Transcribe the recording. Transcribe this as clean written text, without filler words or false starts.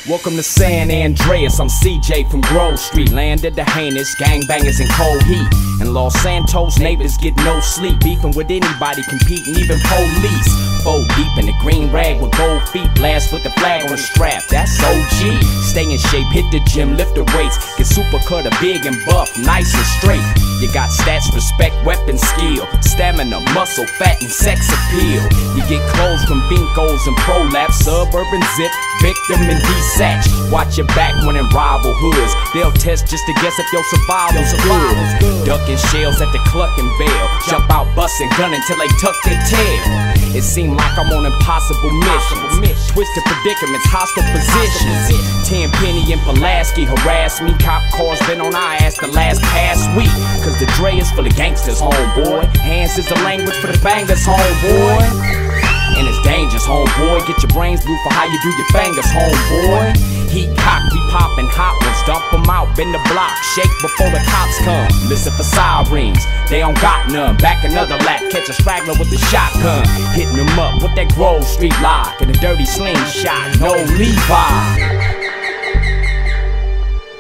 Welcome to San Andreas, I'm CJ from Grove Street. Landed the heinous, gangbangers in cold heat. In Los Santos, neighbors get no sleep. Beefing with anybody, competing, even police. Fold deep in the green rag with gold feet. Blast with the flag on the strap, that's OG. Stay in shape, hit the gym, lift the weights. Get super cutter, big and buff, nice and straight. You got stats, respect, weapon, skill. Stamina, muscle, fat, and sex appeal. You get clothes from Binkos and Prolapse. Suburban Zip, Victim, and D-Satch. Watch your back when in rival hoods. They'll test just to guess if your survival's good. Ducking shells at the Cluckin' Bell. Jump out bustin' gun until they tuck their tail. It seemed like I'm on impossible missions. Twisted predicaments, hostile positions. Tenpenny and Pulaski harass me. Cop cars been on our ass the past week. Cause the Dre is full of gangsters, homeboy. Hands is the language for the bangers, homeboy. And it's dangerous, homeboy. Get your brains blue for how you do your fingers, homeboy. Heat cock, we poppin' hot ones. Dump them out, bend the block. Shake before the cops come. Listen for sirens, they don't got none. Back another lap, catch a straggler with the shotgun. Hitting them up with that Grove Street lock and a dirty slingshot. No Levi.